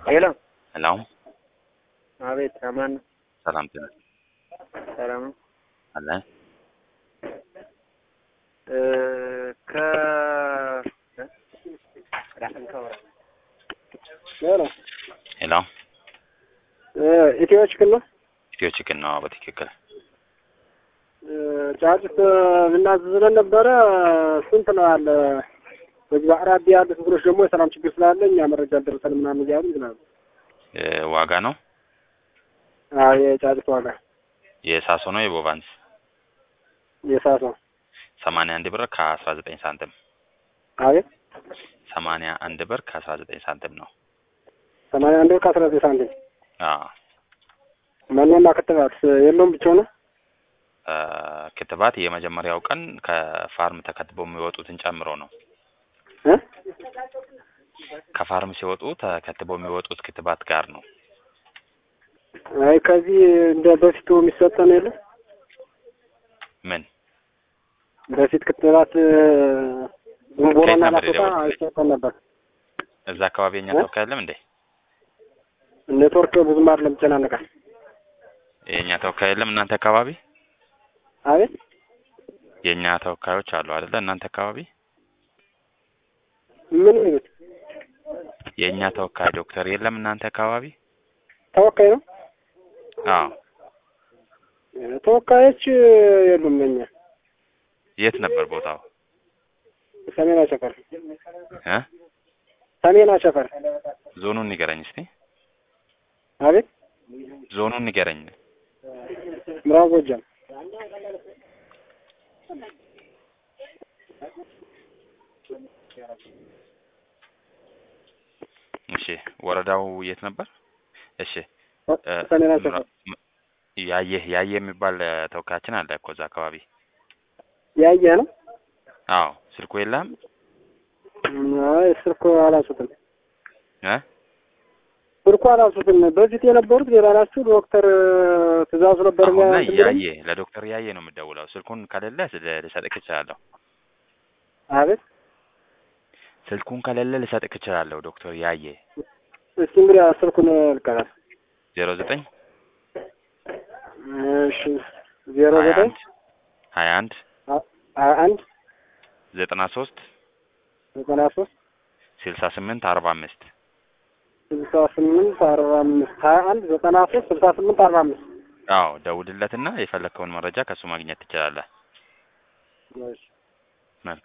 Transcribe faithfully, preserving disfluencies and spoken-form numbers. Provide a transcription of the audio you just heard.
ሄሎ ሄሎ አቤት አማን ሰላም ጤና ሰላም አለ እ ከ ሄሎ ሄሎ እ ኢትዮ ቺክን ነው ኢትዮ ቺክን ነው በትክክል እ ጫጩት ልናዝዝለን ነበረ ስንት ነው አለ በዚህ አቅራቢያ ያሉት እንትኖች ደግሞ የሰላም ችግር ስላለ እኛ መረጃ አልደረሰንም ምናምን እያሉ ይላሉ። ዋጋ ነው? አዎ የጫጩት ዋጋ የሳሶ ነው የቦቫንስ? የሳሶ ሰማንያ አንድ ብር ከአስራ ዘጠኝ ሳንቲም። አቤት ሰማንያ አንድ ብር ከአስራ ዘጠኝ ሳንቲም ነው። ሰማንያ አንድ ብር ከአስራ ዘጠኝ ሳንቲም። አዎ መኖና ክትባት የለውም ብቻው ነው? ክትባት የመጀመሪያው ቀን ከፋርም ተከትቦ የሚወጡትን ጨምሮ ነው። እ ከፋርም ሲወጡ ተከትቦ የሚወጡት ክትባት ጋር ነው። አይ ከዚህ እንደ በፊቱ የሚሰጠን የለም? ምን በፊት ክትባት ጉንቦሮና ላፍታ አይሰጠን ነበር። እዛ አካባቢ የኛ ተወካይ የለም እንዴ? ኔትወርክ ብዙም አይደለም ተጨናነቃል። የኛ ተወካይ የለም እናንተ አካባቢ? አቤት የኛ ተወካዮች አሉ አይደል እናንተ አካባቢ? ምን ይሉት? የኛ ተወካይ ዶክተር የለም እናንተ አካባቢ? ተወካይ ነው? አዎ ተወካዮች የሉም እኛ። የት ነበር ቦታው? ሰሜን አቸፈር እ ሰሜን አቸፈር። ዞኑን ንገረኝ እስቲ። አቤት ዞኑን ንገረኝ። ምዕራብ ጎጃም። እሺ ወረዳው የት ነበር? እሺ ሰሜን አቸፈር። ያየ ያየ የሚባል ተወካያችን አለ እኮ እዛ አካባቢ። ያየ ነው? አዎ ስልኩ የለም? አይ ስልኩ አላሱትም። እ ስልኩ አላሱትም። በፊት የነበሩት ሌላ ናቸው። ዶክተር ትእዛዙ ነበር ማለት ያየ ለዶክተር ያየ ነው የምደውለው። ስልኩን ከሌለ ልሰጥክ እችላለሁ። አቤት ስልኩን ከሌለ ልሰጥክ እችላለሁ ዶክተር ያየ። እስኪ እንግዲህ ስልኩን ልቀበል። ዜሮ ዘጠኝ እሺ ዜሮ ዘጠኝ ሀያ አንድ ሀያ አንድ ዘጠና ሶስት ዘጠና ሶስት ስልሳ ስምንት አርባ አምስት ስልሳ ስምንት አርባ አምስት ሀያ አንድ ዘጠና ሶስት ስልሳ ስምንት አርባ አምስት። አዎ ደውልለትና የፈለከውን መረጃ ከሱ ማግኘት ትችላለህ። እሺ